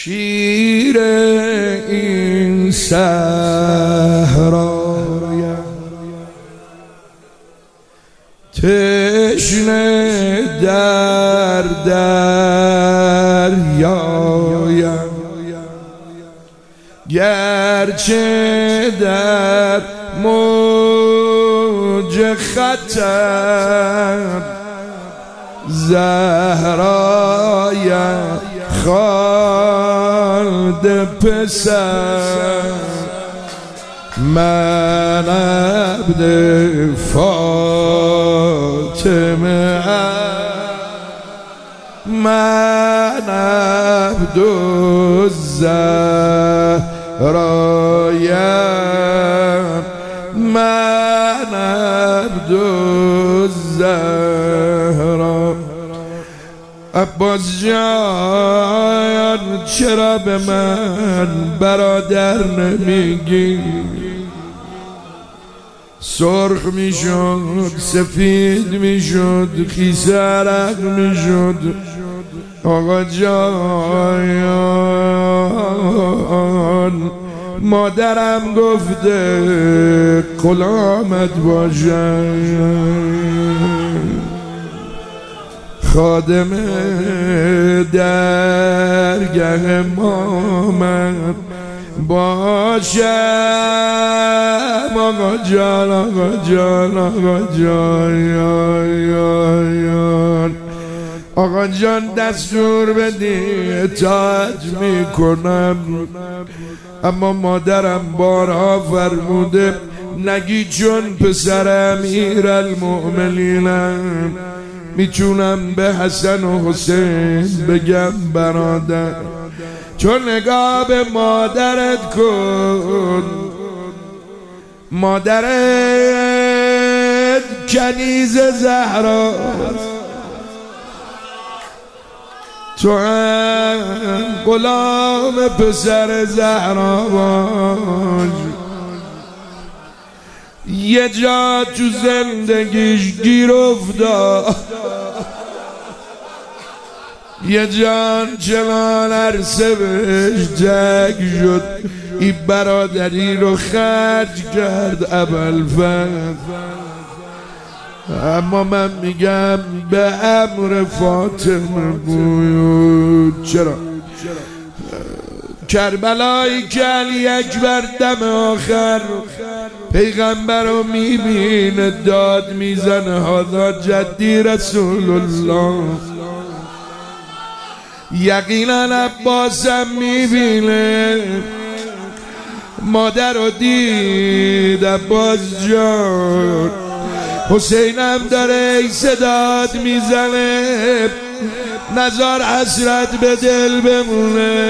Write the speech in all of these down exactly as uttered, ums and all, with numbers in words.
شیر این صحرایم تشنه در دریایم گرچه در موج خطر زهرایم خالد پسر من عبد فاطمه من عبد الزهرایم من عبد الزهرا. عباس جان چرا به من برادر نمیگی؟ سرخ میشد سفید میشد خیس عرق میشد. آقا جان مادرم گفته غلامت باشم خادم درگه مامن باشم. آقا جان آقا جان آقا جان آقا جان دستور بدی اطاعت میکنم، اما مادرم بارها فرموده نگی چون پسر امیرالمؤمنینم میتونم به حسن و حسین بگم برادر. چون نگاه به مادرت کن، مادرت کنیز زهراست، تو هم غلام پسر زهرا باش. یه جا تو زندگیش گیر افتاد، یه جان چنان عرصه بهش تنگ شد، این برادری رو خرج کرد ابوالفضل. اما من میگم به امر فاطمه بود. چرا؟ کربلایی که علی اکبر دم آخر پیغمبر رو میبینه داد میزنه هذا جدی رسول الله. یقینا عباسم میبینه، مادر رو دید عباس جان. حسینم داره ای صداد میزنه نزار حسرت به دل بمونه.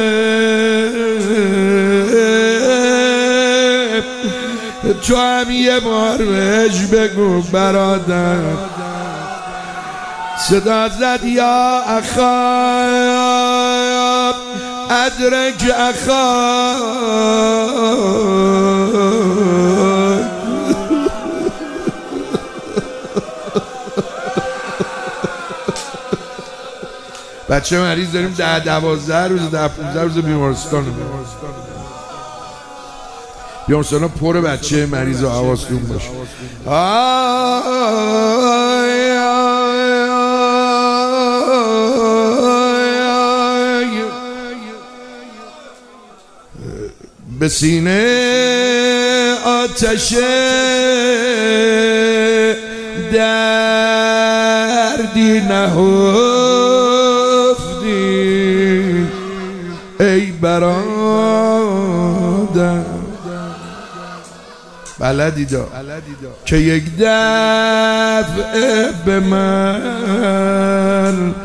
تو هم یه بار بهش بگو برادر. صدا زد یا اخا ادرک اخا. بچه مریض داریم ده دوازده روز ده پونزده روز بیمارستان بیمارستان ها پر بچه مریض و حواستون باشه. به سینه آتش دردی نهفتی ای برادر. بلدی دا که یک دفعه به من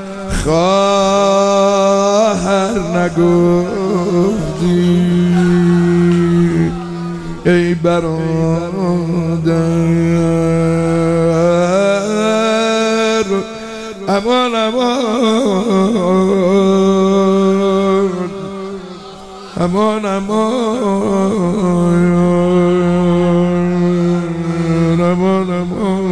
خواهر نگفتی ای برادر. امان امان امان امان امان امان.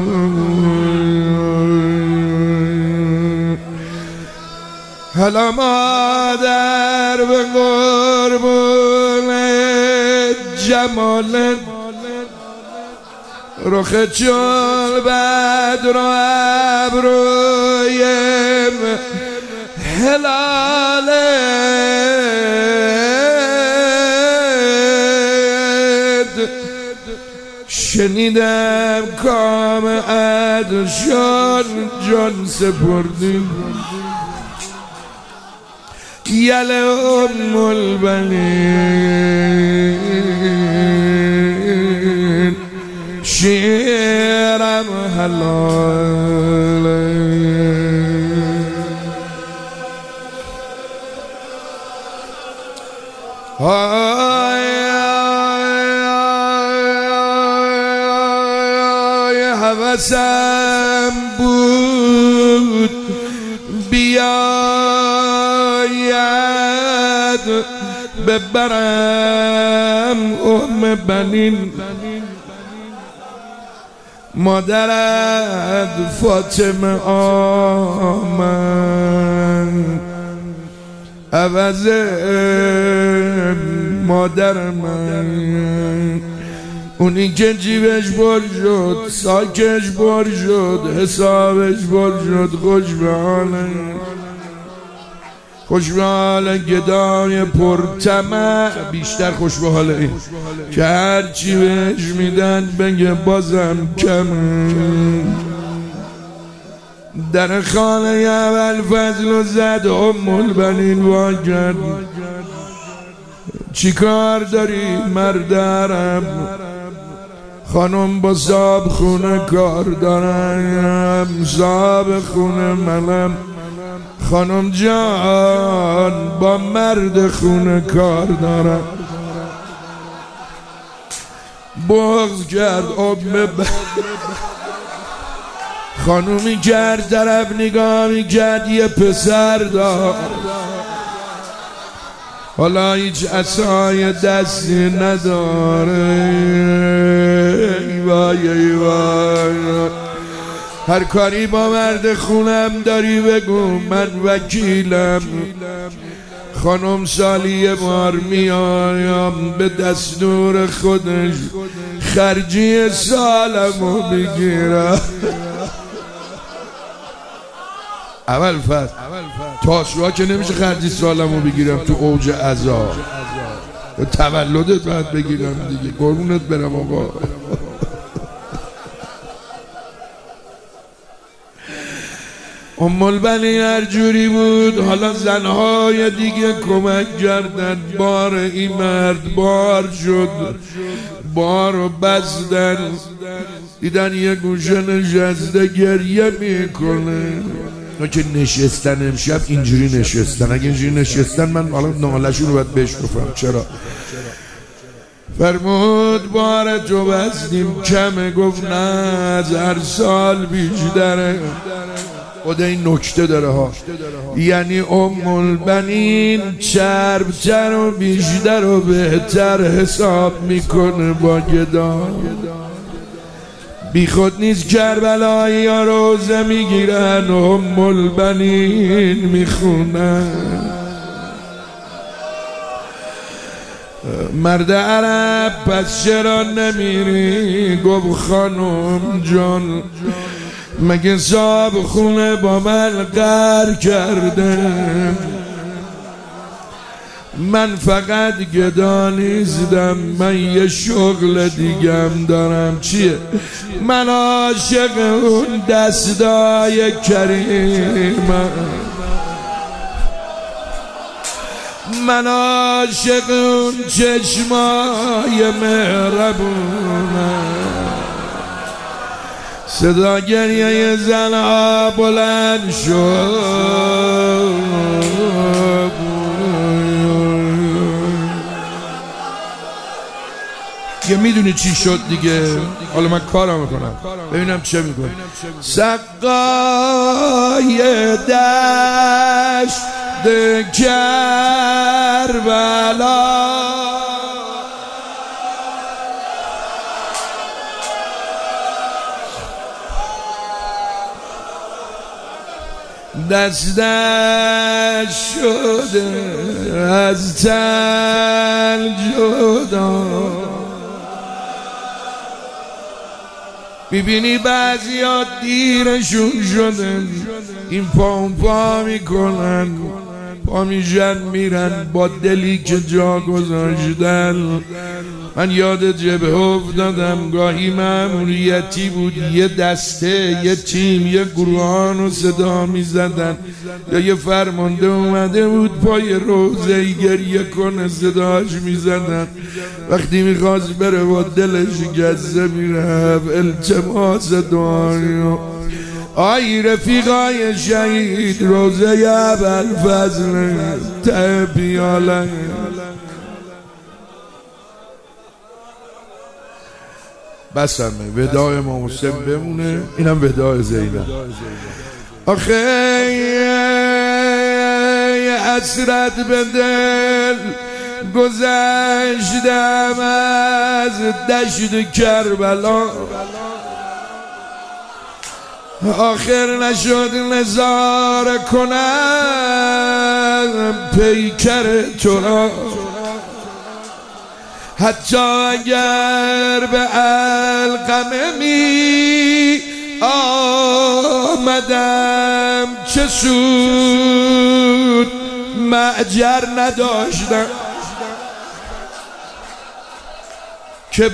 حالا مادر به قربون جمالت رخ چون بدر و ابروی هلالت شنیدم کام عدشان جان سپردی یل ام البنین شیرم حلال حوثم بود بیاید ببرم ام بنین مادرت فاطمه آمد عوض مادر من اونی که جیبش بر شد ساکش بر شد حسابش بر شد خوش به حاله خوش به حاله گدای پرطمع بیشتر خوش به حاله این که هرچی بهش میدن بگه بازم کمه در خانه اول فضل و زد ام البنین واجد چی کار داری مردرم خانم با صاحب خونه کار دارم صاحب خونه منم خانم جان با مرد خونه کار دارم بغض کرد ام خانومی کرد طرف نگاه میکرد یه پسر دار حالا هیچ عصای دستی نداره ای وای ای وای هر کاری با مرد خونم داری بگو من وکیلم خانم سالی یه بار میایم به دستور خودش خرجی سالمو بگیرم اول فصل تاسوعا که نمیشه خرجی سالمو بگیرم تو اوج عزا تولدت باید بگیرم دیگه قربونت برم آقا ام البنین هر جوری بود حالا زنهای دیگه کمک کردن بار این مرد بار شد بار و بستن دیدن یه گوشه نشسته گریه میکنه که نشستن امشب اینجوری نشستن اگه اینجوری نشستن من حالا نالشون رو باید بشکفم چرا فرمود بار تو بستیم کمه گفت نه از هر سال بیشتره خود این نکته داره ها یعنی ام البنین چربتر و بیشتر و بهتر حساب میکنه با گدا بی خود نیست کربلایی ها روزه میگیرن ام البنین میخونن مرد عرب پس چرا نمیری گفت خانم جان مگه صاحب خونه با من قهر کرده من فقط گدا نیستم من یه شغل دیگم دارم چیه من عاشق اون دستای کریمم من عاشق اون چشمای مهربونم صدا گریه زنها بلند شد یه میدونی چی شد دیگه حالا من کارم میکنم ببینم چه میکنم سقای دشت کربلا دستش شده از تن جدا. میبینی بعضی ها دیرشون شده، این پا پا میکنن، پا میشن میرن با دلی که جا گذاشتن. من یاد جبهه افتادم، گاهی مأموریتی بود، یه دسته، یه تیم، یه گروهان رو صدا میزدن، یا یه فرمانده اومده بود پای روزه گریه کنه صداش میزدن. وقتی میخواست بره با دلش گزه میرفت التماس دعا. آی رفیقای شهید روزه ابوالفضل ته پیاله، بسمه وداع امام حسین بمونه، اینم وداع زینب. آخه حسرت به دل گذشتم از دشت کربلا، آخر نشد نظاره کنم پیکر تو را. حتی اگر به علقمه می آمدم چه سود، مأجر نداشتم که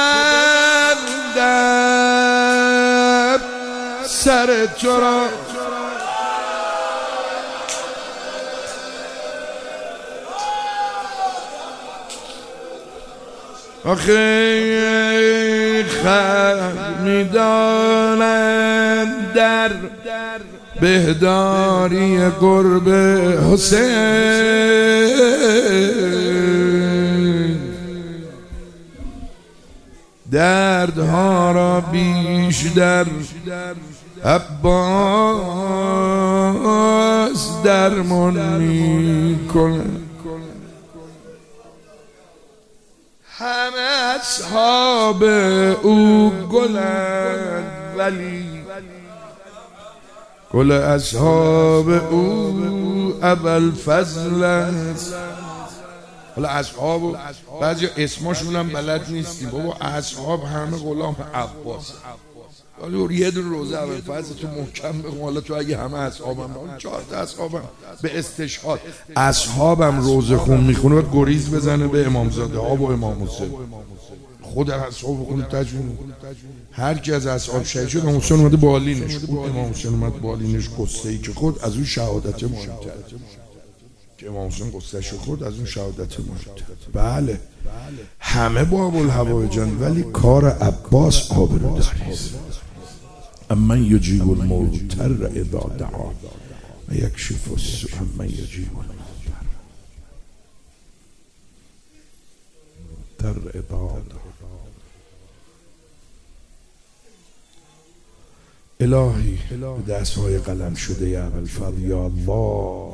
ببندم سر تو را. آخه خلق میدانند در بهداری قرب حسین، دردها را بیشتر عباس درمان میکنه. همه اصحاب او گلند ولی گل اصحاب او ابوالفضل است. حالا اصحاب بعضی اسمشون هم بلد نیستیم بابا، اصحاب همه غلام عباس. حالا یه دون روزه ابوالفضل تو محکم بخون، حالا تو اگه همه اصحابم چهار تا اصحابم به استشهاد اصحابم روزه خون میخونه و گریز بزنه به امامزاده ها و امام حسین، خود اصحاب بخونه تجوید. هر کی از اصحاب شهید شد امام حسین اومده بالینش، اون امام حسین اومد بالینش قصه ای که خود از اون شهادت مهمتره، که امام حسین قصه شو خود از اون شهادت مهمتره. بله همه با ابوالهوایجان، ولی کار عباس آبروداریست. امن یجیب المضطر اذا دعا و یکشف السوء امن یجیب المضطر اذا دعا. الهی به دستهای قلم شده یا ابوالفضل، یا الله